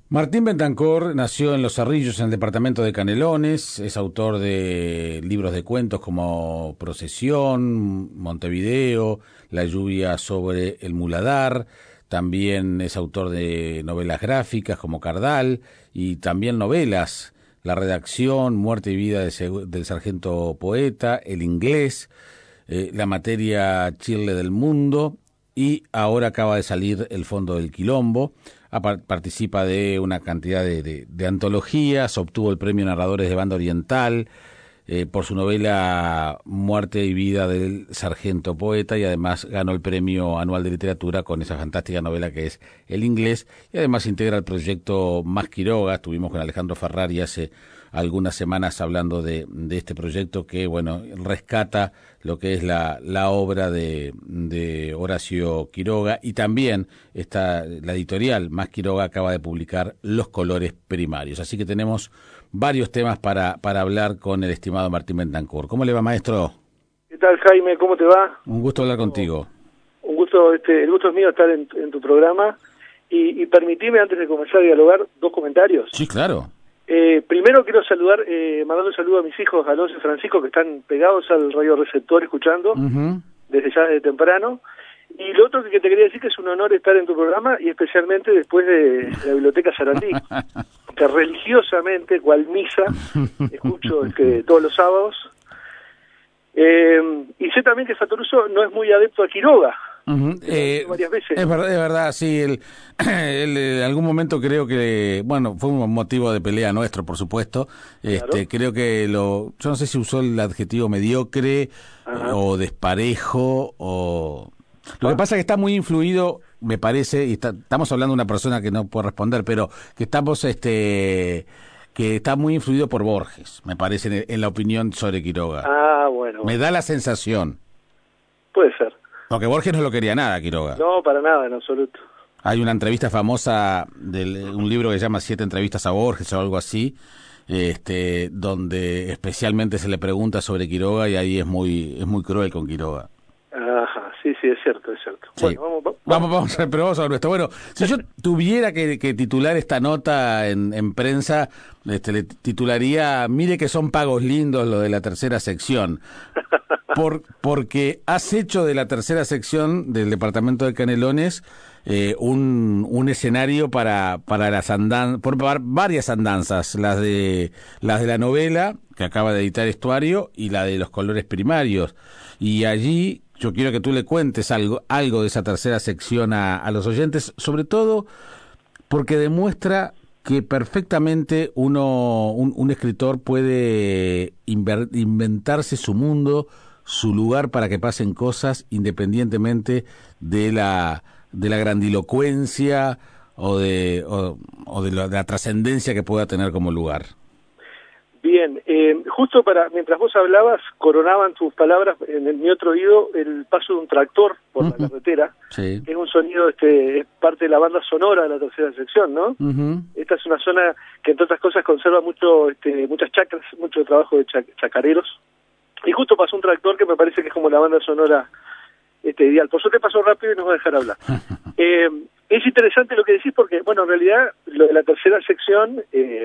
Martín Bentancor nació en Los Cerrillos, en el departamento de Canelones. Es autor de libros de cuentos como Procesión, Montevideo, La lluvia sobre el muladar. También es autor de novelas gráficas como Cardal y también novelas: La redacción, Muerte y vida del sargento poeta, El inglés, La materia Chirle del mundo, y ahora acaba de salir El fondo del quilombo. Participa de una cantidad de antologías, obtuvo el premio Narradores de Banda Oriental por su novela Muerte y vida del sargento poeta, y además ganó el premio anual de literatura con esa fantástica novela que es El inglés, y además integra el proyecto Más Quiroga. Estuvimos con Alejandro Ferrari hace algunas semanas hablando de este proyecto que, bueno, rescata lo que es la obra de Horacio Quiroga, y también la editorial Más Quiroga acaba de publicar Los colores primarios. Así que tenemos varios temas para hablar con el estimado Martín Bentancor. ¿Cómo le va, maestro? ¿Qué tal, Jaime? ¿Cómo te va? Un gusto hablar contigo. Un gusto, el gusto es mío estar en tu programa, y permitime, antes de comenzar a dialogar, dos comentarios. Sí, claro. Primero quiero saludar, mandando un saludo a mis hijos Alonso y Francisco, que están pegados al radioreceptor escuchando desde temprano. Y lo otro que te quería decir, que es un honor estar en tu programa, y especialmente después de la Biblioteca Sarandí, que religiosamente, cual misa, escucho todos los sábados. Y sé también que Fattoruso no es muy adepto a Quiroga. Varias veces. Es verdad, sí. Él en algún momento creo que, bueno, fue un motivo de pelea nuestro, por supuesto. Claro. Creo que yo no sé si usó el adjetivo mediocre o desparejo o... Lo que pasa es que está muy influido, me parece, y estamos hablando de una persona que no puede responder, pero que está muy influido por Borges, me parece, en la opinión sobre Quiroga. Bueno. Me da la sensación. Puede ser. Porque Borges no lo quería nada, Quiroga. No, para nada, en absoluto. Hay una entrevista famosa un libro que se llama 7 entrevistas a Borges o algo así, donde especialmente se le pregunta sobre Quiroga, y ahí es muy cruel con Quiroga. Ajá, sí, es cierto. Sí. Bueno, vamos a ver esto. Bueno, si yo tuviera que titular esta nota en prensa, le titularía: mire que son pagos lindos lo de la tercera sección. Porque has hecho de la tercera sección del departamento de Canelones un escenario para varias andanzas, las de la novela que acaba de editar Estuario y la de Los colores primarios. Y allí yo quiero que tú le cuentes algo de esa tercera sección a los oyentes, sobre todo porque demuestra que perfectamente un escritor puede inventarse su mundo, su lugar para que pasen cosas, independientemente de la grandilocuencia o de la trascendencia que pueda tener como lugar. Bien, justo mientras vos hablabas, coronaban tus palabras en mi otro oído el paso de un tractor por la carretera. Sí. Es un sonido, es parte de la banda sonora de la tercera sección, ¿no? Esta es una zona que, entre otras cosas, conserva muchas chacras, mucho trabajo de chacareros. Y justo pasó un tractor que me parece que es como la banda sonora ideal. Por suerte pasó rápido y nos va a dejar hablar. Es interesante lo que decís, porque, bueno, en realidad, lo de la tercera sección...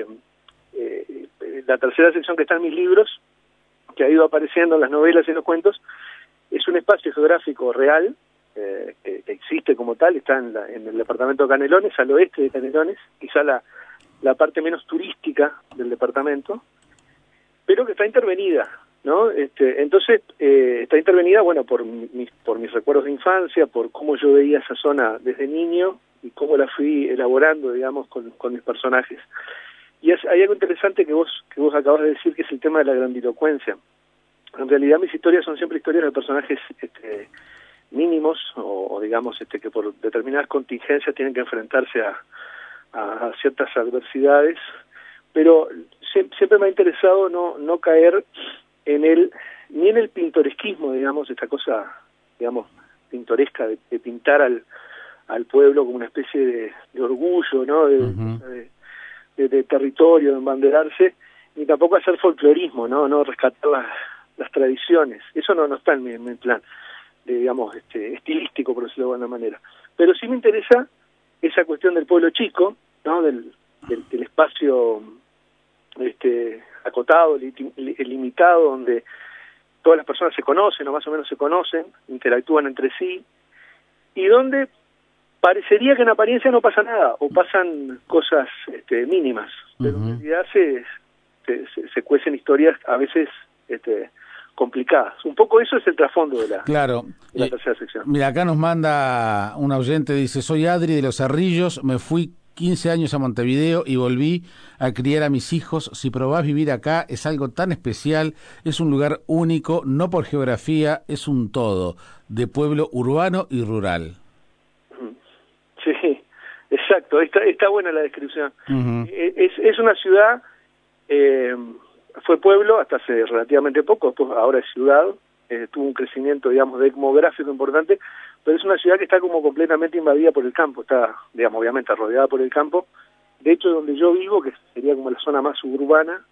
la tercera sección que está en mis libros, que ha ido apareciendo en las novelas y en los cuentos, es un espacio geográfico real, que existe como tal, está en el departamento de Canelones, al oeste de Canelones, quizá la parte menos turística del departamento, pero que está intervenida, ¿no? Entonces, está intervenida, bueno, por mis recuerdos de infancia, por cómo yo veía esa zona desde niño y cómo la fui elaborando, digamos, con mis personajes. Y hay algo interesante que vos acabas de decir, que es el tema de la grandilocuencia. En realidad mis historias son siempre historias de personajes mínimos, o digamos que por determinadas contingencias tienen que enfrentarse a ciertas adversidades, pero siempre me ha interesado no caer ni en el pintoresquismo, digamos, esta cosa, digamos, pintoresca de pintar al pueblo como una especie de orgullo, ¿no? De territorio, de embanderarse, ni tampoco hacer folclorismo, no rescatar las tradiciones. Eso no está en mi plan, digamos, estilístico, por decirlo de alguna manera. Pero sí me interesa esa cuestión del pueblo chico, ¿no? espacio acotado, limitado, donde todas las personas se conocen o más o menos se conocen, interactúan entre sí, y donde parecería que en apariencia no pasa nada, o pasan cosas mínimas, pero en realidad se cuecen historias a veces complicadas. Un poco eso es el trasfondo de la, claro. De la tercera sección. Mira, acá nos manda un oyente, dice, soy Adri de Los Cerrillos, me fui 15 años a Montevideo y volví a criar a mis hijos. Si probás vivir acá, es algo tan especial, es un lugar único, no por geografía, es un todo, de pueblo urbano y rural. Sí, exacto, está buena la descripción. Uh-huh. Es una ciudad, fue pueblo hasta hace relativamente poco, después ahora es ciudad, tuvo un crecimiento, digamos, demográfico importante, pero es una ciudad que está como completamente invadida por el campo, está, digamos, obviamente rodeada por el campo. De hecho, donde yo vivo, que sería como la zona más suburbana,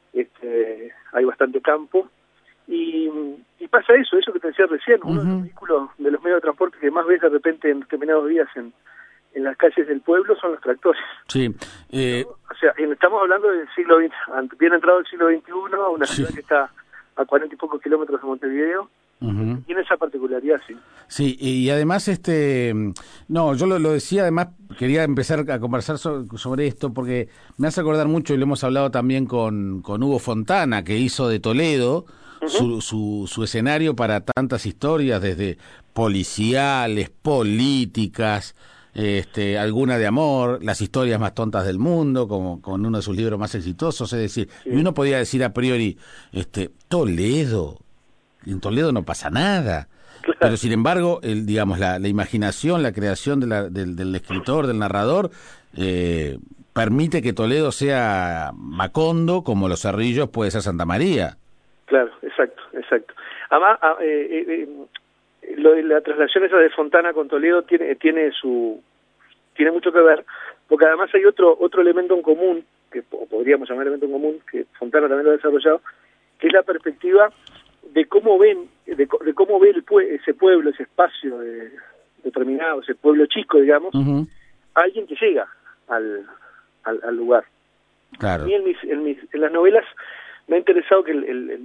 hay bastante campo, y pasa eso que te decía recién, uno de los vehículos, de los medios de transporte que más ves de repente en determinados días en las calles del pueblo son los tractores. Sí. ¿No? O sea, estamos hablando del siglo XX, bien entrado el siglo XXI, una ciudad que está a 40 y pocos kilómetros de Montevideo. Uh-huh. Tiene esa particularidad, sí. Sí, y además, no, yo lo decía, además quería empezar a conversar sobre esto porque me hace acordar mucho, y lo hemos hablado también con Hugo Fontana, que hizo de Toledo uh-huh. su escenario para tantas historias, desde policiales, políticas, alguna de amor, las historias más tontas del mundo, como con uno de sus libros más exitosos, es decir, sí. Y uno podría decir a priori, Toledo, en Toledo no pasa nada, claro. Pero sin embargo, digamos, la imaginación, la creación del escritor, del narrador, permite que Toledo sea Macondo, como Los Cerrillos puede ser Santa María. Claro, exacto. Además, lo de la traslación esa de Fontana con Toledo tiene mucho que ver, porque además hay otro elemento en común, que podríamos llamar elemento en común, que Fontana también lo ha desarrollado, que es la perspectiva de cómo ve ese pueblo, ese espacio determinado, ese pueblo chico, digamos, uh-huh. Alguien que llega al lugar. Claro. A mí en las novelas me ha interesado que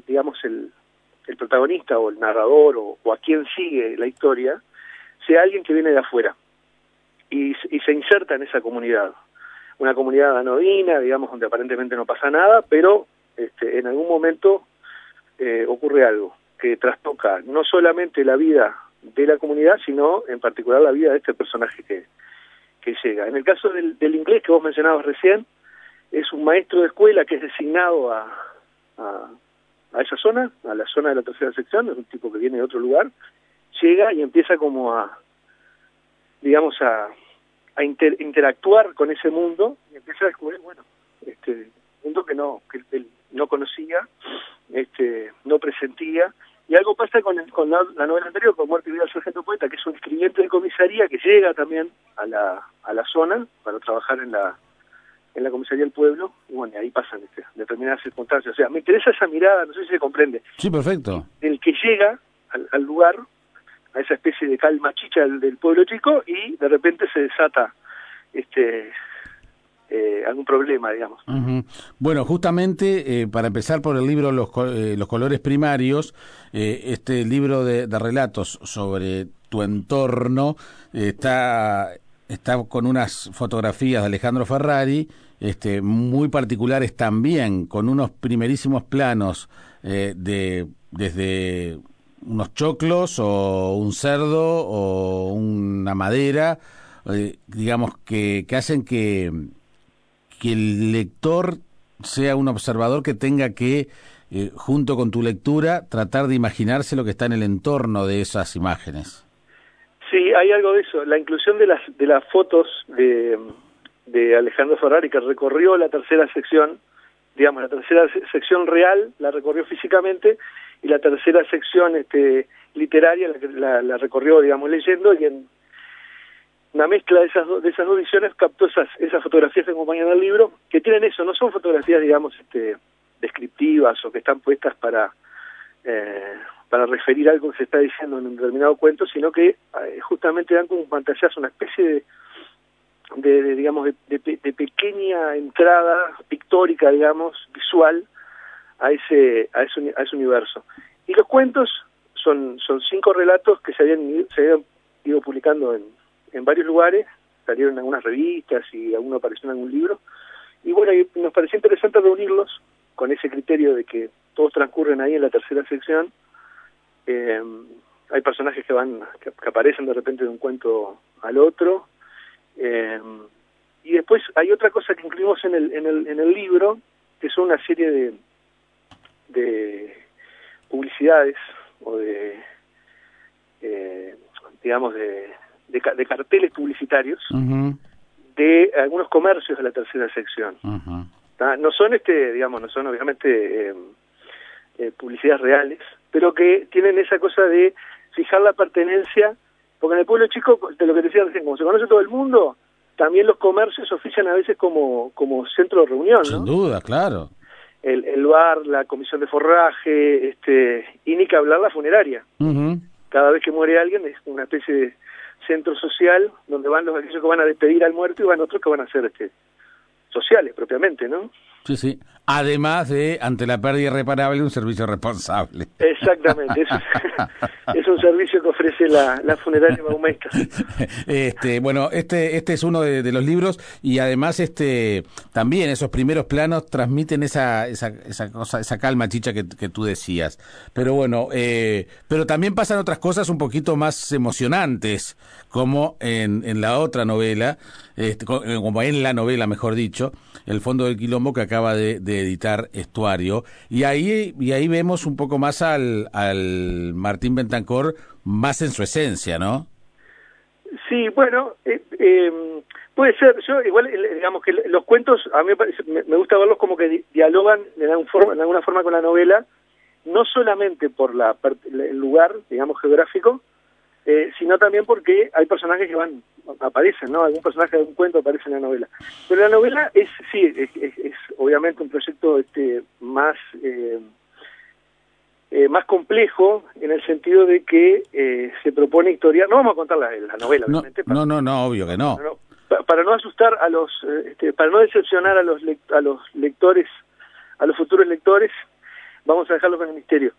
el protagonista o el narrador o a quien sigue la historia sea alguien que viene de afuera y se inserta en esa comunidad, una comunidad anodina, digamos, donde aparentemente no pasa nada, pero en algún momento ocurre algo que trastoca no solamente la vida de la comunidad, sino en particular la vida de este personaje que llega. En el caso del inglés que vos mencionabas recién, es un maestro de escuela que es designado a esa zona, a la zona de la tercera sección, es un tipo que viene de otro lugar, llega y empieza como a interactuar con ese mundo y empieza a descubrir, mundo que él no conocía, no presentía, y algo pasa con la novela anterior, con Muerte y Vida del Sargento Poeta, que es un escribiente de comisaría que llega también a la zona para trabajar en la comisaría del pueblo, y bueno, ahí pasan determinadas circunstancias. O sea, me interesa esa mirada, no sé si se comprende. Sí, perfecto. El que llega al lugar, a esa especie de calma chicha del pueblo chico, y de repente se desata algún problema, digamos. Uh-huh. Bueno, justamente para empezar por el libro Los colores primarios, este libro de relatos sobre tu entorno está con unas fotografías de Alejandro Ferrari, muy particulares también, con unos primerísimos planos desde unos choclos o un cerdo o una madera, digamos que hacen que el lector sea un observador que tenga que, junto con tu lectura, tratar de imaginarse lo que está en el entorno de esas imágenes. Sí, hay algo de eso. La inclusión de las fotos de Alejandro Ferrari, que recorrió la tercera sección, digamos, la tercera sección real la recorrió físicamente, y la tercera sección literaria la recorrió, digamos, leyendo, y en una mezcla de esas dos visiones captó esas fotografías que acompañan al libro, que tienen eso, no son fotografías, digamos, descriptivas o que están puestas para referir algo que se está diciendo en un determinado cuento, sino que justamente dan como un pantallazo, una especie digamos, de pequeña entrada pictórica, digamos, visual a ese universo. Y los cuentos son 5 relatos que se habían ido publicando en varios lugares, salieron en algunas revistas y alguno apareció en algún libro, y bueno, y nos pareció interesante reunirlos con ese criterio de que todos transcurren ahí en la tercera sección. Hay personajes que aparecen de repente de un cuento al otro, y después hay otra cosa que incluimos en el libro, que son una serie de publicidades o digamos de carteles publicitarios de algunos comercios de la tercera sección. No son digamos, no son obviamente publicidades reales, pero que tienen esa cosa de fijar la pertenencia, porque en el pueblo chico, de lo que te decía recién, como se conoce todo el mundo, también los comercios ofician a veces como centro de reunión, ¿no? Sin duda, claro. El bar, la comisión de forraje, y ni que hablar la funeraria. Cada vez que muere alguien es una especie de centro social donde van aquellos que van a despedir al muerto y van otros que van a ser sociales propiamente, ¿no? Sí, sí. Además de, ante la pérdida irreparable, un servicio responsable. Exactamente. Es un servicio que ofrece la funeraria Baumeister. Bueno, este es uno de los libros, y además también esos primeros planos transmiten esa cosa, esa calma, Chicha, que tú decías. Pero bueno, pero también pasan otras cosas un poquito más emocionantes, como en la otra novela, como en la novela, mejor dicho, El fondo del quilombo, que acaba de editar Estuario, y ahí vemos un poco más al Martín Bentancor más en su esencia, ¿no? Sí, bueno, puede ser. Yo igual, digamos que los cuentos a mí me gusta verlos como que dialogan de alguna forma con la novela, no solamente por el lugar, digamos, geográfico, sino también porque hay personajes que aparecen, ¿no? Algún personaje de un cuento aparece en la novela. Pero la novela es obviamente un proyecto más complejo, en el sentido de que se propone historiar. No vamos a contar la novela, obviamente. No, obvio que no. Para no asustar para no decepcionar a los lectores, a los futuros lectores, vamos a dejarlo con el misterio.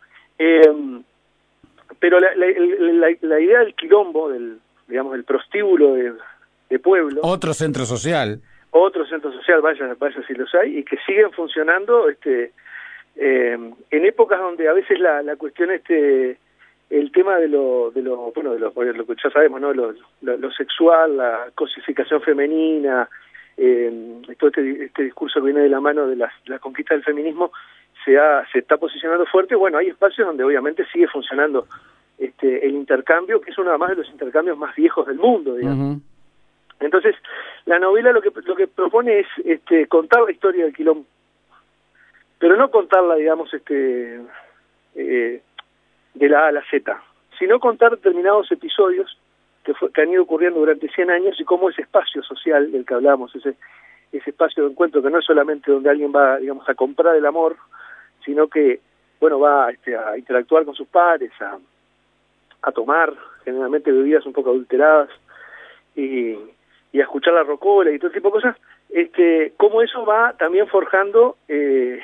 Pero la idea del quilombo, digamos, el prostíbulo de pueblo. Otro centro social, vaya si los hay, y que siguen funcionando en épocas donde a veces la cuestión el tema de lo que ya sabemos, ¿no? Lo sexual, la cosificación femenina, todo este discurso que viene de la mano de la conquista del feminismo se está posicionando fuerte. Bueno, hay espacios donde obviamente sigue funcionando el intercambio, que es uno más de los intercambios más viejos del mundo, digamos. Entonces, la novela lo que propone es contar la historia del quilombo, pero no contarla, digamos, de la A a la Z, sino contar determinados episodios que han ido ocurriendo durante 100 años, y cómo ese espacio social del que hablamos, ese espacio de encuentro, que no es solamente donde alguien va, digamos, a comprar el amor, sino que, bueno, va a interactuar con sus pares, a tomar generalmente bebidas un poco adulteradas, y a escuchar la rocola y todo tipo de cosas, cómo eso va también forjando el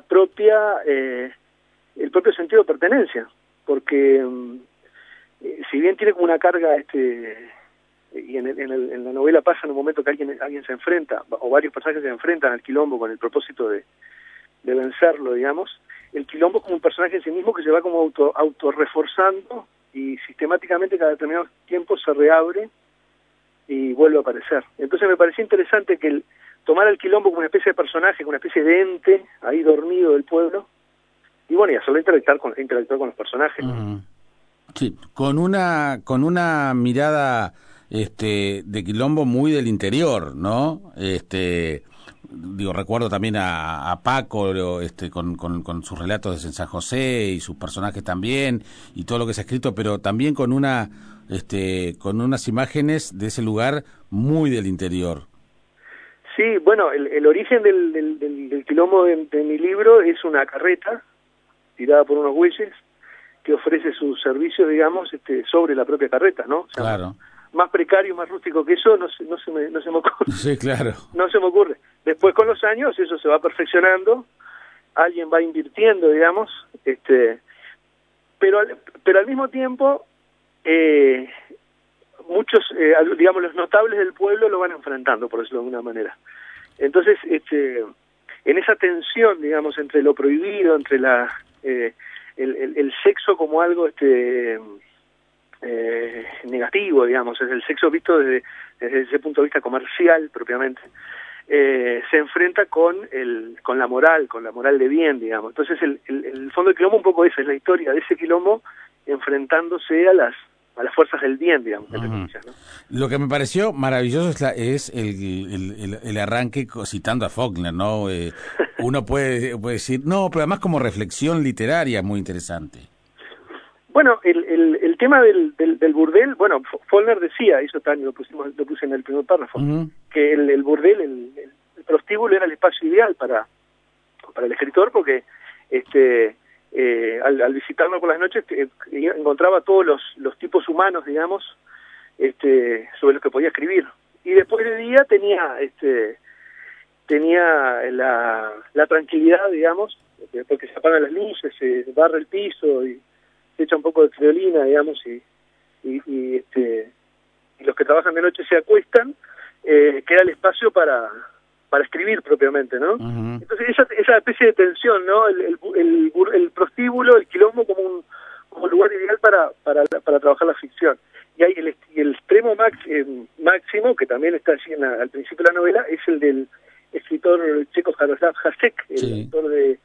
propio sentido de pertenencia, porque si bien tiene como una carga, y en la novela pasa en un momento que alguien se enfrenta, o varios personajes se enfrentan al quilombo con el propósito de vencerlo, digamos, el quilombo es como un personaje en sí mismo que se va como autorreforzando, y sistemáticamente cada determinado tiempo se reabre y vuelve a aparecer. Entonces me pareció interesante que tomar al quilombo como una especie de personaje, como una especie de ente ahí dormido del pueblo, y bueno, y hacerlo interactuar con los personajes. Sí, con una mirada de quilombo muy del interior, ¿no? Recuerdo también a Paco, con sus relatos de San José y sus personajes también, y todo lo que se ha escrito, pero también con unas imágenes de ese lugar muy del interior. Sí, bueno, el origen del quilombo de mi libro es una carreta tirada por unos bueyes que ofrece sus servicios, digamos, sobre la propia carreta, ¿no? O sea, claro. más precario, más rústico que eso, no se me ocurre. Sí, claro. No se me ocurre. Después, con los años, eso se va perfeccionando, alguien va invirtiendo, digamos, pero al mismo tiempo, muchos, digamos, los notables del pueblo lo van enfrentando, por decirlo de alguna manera. Entonces, en esa tensión, digamos, entre lo prohibido, entre el sexo como algo negativo, digamos, es el sexo visto desde ese punto de vista comercial propiamente, se enfrenta con la moral de bien, digamos. Entonces el fondo del quilombo un poco es la historia de ese quilombo enfrentándose a las fuerzas del bien, digamos. Comillas, ¿no? Lo que me pareció maravilloso es el arranque citando a Faulkner, ¿no? Uno puede decir, no, pero además como reflexión literaria muy interesante. Bueno, el tema del burdel, bueno, Faulkner decía, eso también lo puse en el primer párrafo, que el burdel, el prostíbulo era el espacio ideal para el escritor, porque al visitarlo por las noches encontraba todos los tipos humanos, digamos, sobre los que podía escribir. Y después de día tenía la tranquilidad, digamos, porque se apagan las luces, se barra el piso y se echa un poco de creolina, digamos, y los que trabajan de noche se acuestan, queda el espacio para escribir propiamente, ¿no? Entonces esa especie de tensión, ¿no? El prostíbulo, el quilombo como un lugar ideal para trabajar la ficción. Y hay el extremo máximo, que también está así al principio de la novela, es el del escritor checo Jaroslav Hasek, el autor de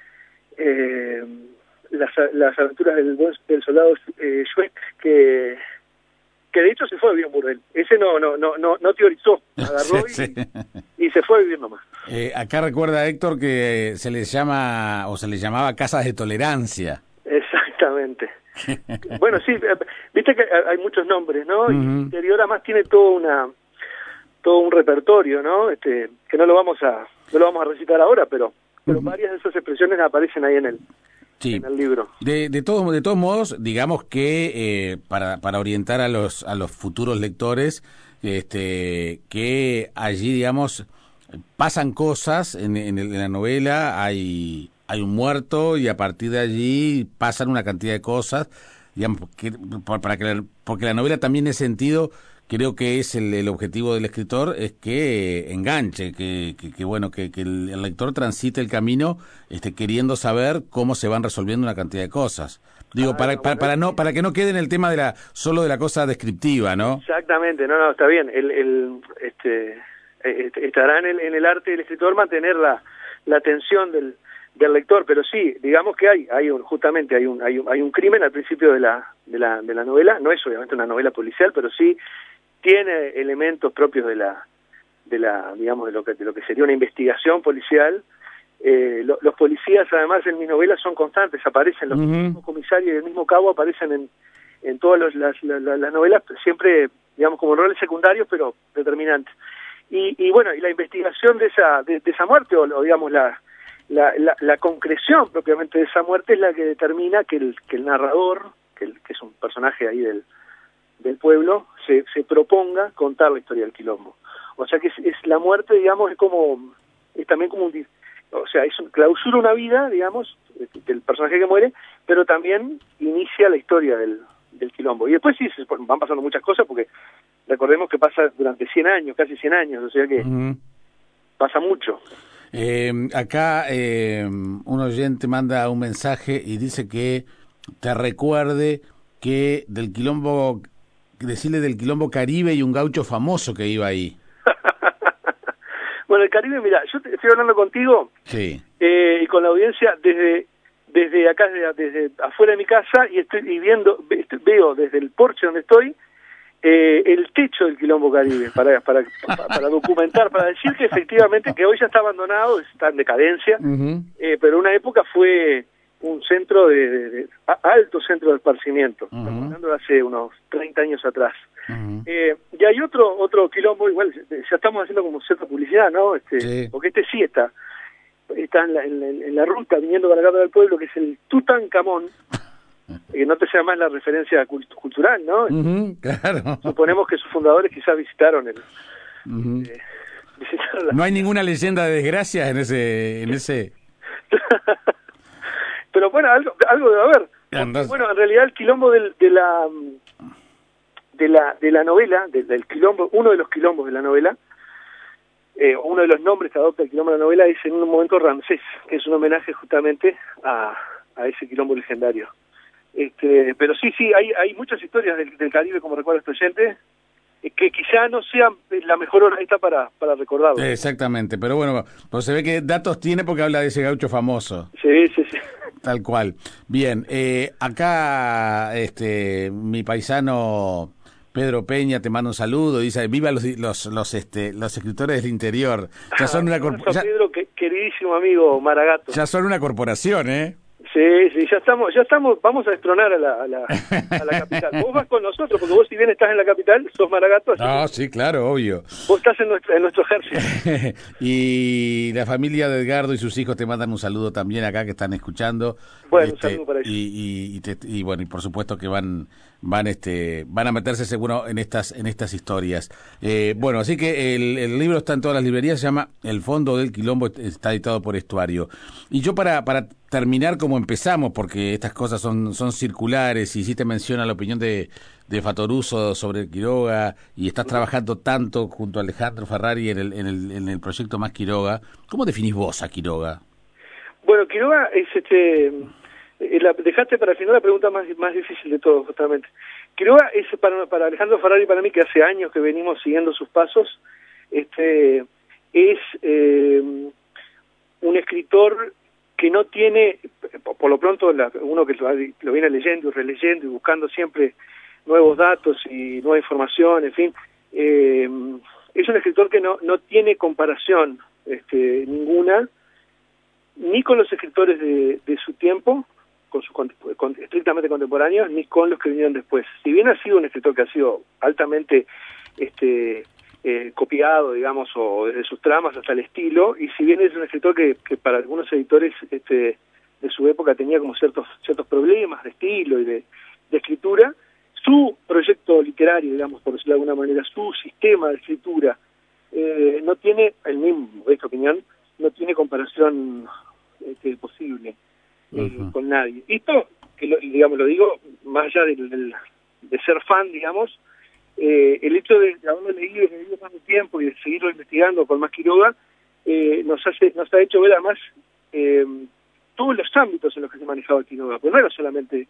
las aventuras del soldado Schweik, que de hecho se fue a vivir en burdel. Ese no teorizó, agarró y se fue a vivir nomás. Acá recuerda Héctor que se les llamaba casas de tolerancia. Exactamente. Bueno, sí, viste que hay muchos nombres, ¿no? Y el interior además tiene todo un repertorio, ¿no? Que no lo vamos a recitar ahora, pero varias de esas expresiones aparecen ahí en el libro. De todos modos, digamos que para orientar a los futuros lectores, que allí, digamos, pasan cosas en la novela, hay un muerto y a partir de allí pasan una cantidad de cosas, digamos, porque la novela también en ese sentido creo que es el objetivo del escritor, es que enganche, que el lector transite el camino queriendo saber cómo se van resolviendo una cantidad de cosas. Digo, para que no quede en el tema solo de la cosa descriptiva, ¿no? Exactamente, no, está bien. Estará en el arte del escritor mantener la atención del lector, pero sí, digamos que hay un crimen al principio de la novela. No es obviamente una novela policial, pero sí tiene elementos propios de digamos, de lo que sería una investigación policial. Los policías, además, en mi novela son constantes, aparecen los mismos comisarios y el mismo cabo aparecen en todas las novelas, siempre, digamos, como roles secundarios, pero determinantes. Y bueno, y la investigación de esa muerte, o digamos, la concreción propiamente de esa muerte es la que determina que el narrador, que es un personaje ahí del pueblo, se proponga contar la historia del quilombo. O sea que es la muerte, digamos, es también como clausura una vida, digamos, del personaje que muere, pero también inicia la historia del quilombo. Y después sí, van pasando muchas cosas, porque recordemos que pasa durante 100 años, casi 100 años, o sea que pasa mucho. Acá un oyente manda un mensaje y dice que te recuerde que decirle del quilombo Caribe y un gaucho famoso que iba ahí. Bueno, el Caribe, mira, yo estoy hablando contigo y con la audiencia desde acá, desde afuera de mi casa, y veo desde el porche donde estoy el techo del quilombo Caribe para documentar, para decir que efectivamente que hoy ya está abandonado, está en decadencia, pero en una época fue un centro alto centro de esparcimiento, estamos hablando de hace unos 30 años atrás. Y hay otro quilombo, igual ya estamos haciendo como cierta publicidad, ¿no? Porque sí está en la ruta viniendo para acá para el pueblo, que es el Tutankamón, que no te sea más la referencia cultural, ¿no? Claro. Suponemos que sus fundadores quizás visitaron No hay ninguna leyenda de desgracia en ese. Pero bueno, algo debe haber. Porque, bueno, en realidad el quilombo de la novela, del quilombo, uno de los quilombos de la novela, uno de los nombres que adopta el quilombo de la novela es en un momento Ramsés, que es un homenaje justamente a ese quilombo legendario. Pero sí, hay muchas historias del Caribe, como recuerda este oyente, que quizá no sean la mejor hora esta para recordarlo. Exactamente, pero bueno, pues se ve que datos tiene porque habla de ese gaucho famoso. Sí. Tal cual. Bien, acá mi paisano Pedro Peña te manda un saludo, dice, viva los escritores del interior. Ya son una Pedro, queridísimo amigo Maragato. Ya son una corporación, ¿eh? Sí, ya estamos, vamos a destronar a la capital. Vos vas con nosotros, porque vos si bien estás en la capital, sos Maragato. No, sí, claro, obvio. Vos estás en nuestro ejército. Y la familia de Edgardo y sus hijos te mandan un saludo también acá, que están escuchando. Bueno, un saludo para ellos. Y bueno, y por supuesto que van a meterse seguro en estas historias. Bueno, así que el libro está en todas las librerías, se llama El Fondo del Quilombo, está editado por Estuario. Y yo para terminar como empezamos, porque estas cosas son circulares, y hiciste mención a la opinión de Fattoruso sobre Quiroga, y estás trabajando tanto junto a Alejandro Ferrari en el proyecto Más Quiroga. ¿Cómo definís vos a Quiroga? Bueno, Quiroga es dejaste para el final la pregunta más difícil de todo, justamente. Quiroga es para Alejandro Ferrari y para mí, que hace años que venimos siguiendo sus pasos, es un escritor que no tiene, por lo pronto, uno que lo viene leyendo y releyendo y buscando siempre nuevos datos y nueva información, en fin, es un escritor que no tiene comparación ninguna, ni con los escritores de su tiempo, estrictamente contemporáneos, ni con los que vinieron después. Si bien ha sido un escritor que ha sido altamente copiado, digamos, o desde sus tramas hasta el estilo, y si bien es un escritor que para algunos editores de su época tenía como ciertos problemas de estilo y de escritura, su proyecto literario, digamos, por decirlo de alguna manera, su sistema de escritura, no tiene, el mismo, de esta opinión, no tiene comparación posible con nadie. Esto, lo digo, más allá de ser fan, digamos, el hecho de haberlo leído tanto tiempo y de seguirlo investigando con Más Quiroga, nos ha hecho ver además todos los ámbitos en los que se manejaba Quiroga, porque no era solamente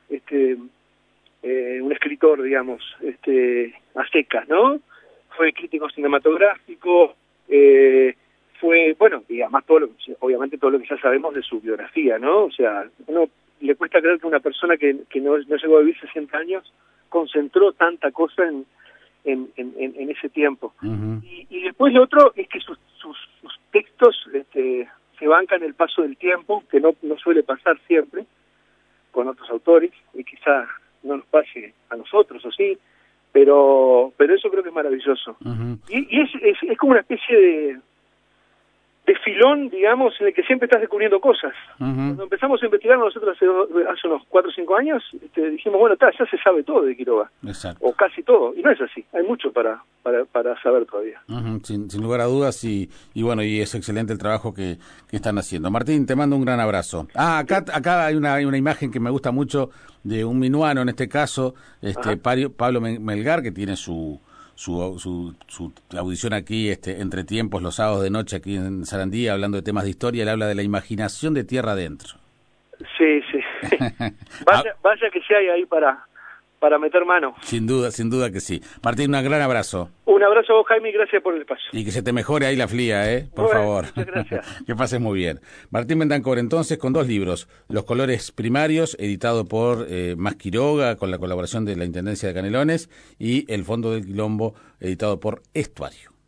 un escritor, digamos, a secas, ¿no? Fue crítico cinematográfico, fue, bueno, y además obviamente todo lo que ya sabemos de su biografía, ¿no? O sea, uno le cuesta creer que una persona que no llegó a vivir 60 años concentró tanta cosa en ese tiempo. Y después lo otro es que sus textos se bancan el paso del tiempo, que no suele pasar siempre con otros autores, y quizá no nos pase a nosotros, o sí, pero eso creo que es maravilloso. Y es como una especie de filón, digamos, en el que siempre estás descubriendo cosas. Cuando empezamos a investigar nosotros hace unos 4 o 5 años, dijimos, bueno, ya se sabe todo de Quiroga. Exacto. O casi todo, y no es así, hay mucho para saber todavía. Sin lugar a dudas, y bueno, y es excelente el trabajo que están haciendo. Martín, te mando un gran abrazo. Acá hay una imagen que me gusta mucho de un minuano, en este caso, Pablo Melgar, que tiene su audición aquí, entre tiempos, los sábados de noche aquí en Sarandí, hablando de temas de historia. Él habla de la imaginación de tierra adentro. Sí. vaya que sí hay ahí para meter mano. Sin duda que sí. Martín, un gran abrazo. Un abrazo a vos, Jaime, y gracias por el espacio. Y que se te mejore ahí la flía, por favor. Muchas gracias. Que pases muy bien. Martín Bentancor, entonces, con 2 libros. Los colores primarios, editado por Más Quiroga, con la colaboración de la Intendencia de Canelones, y El Fondo del Quilombo, editado por Estuario.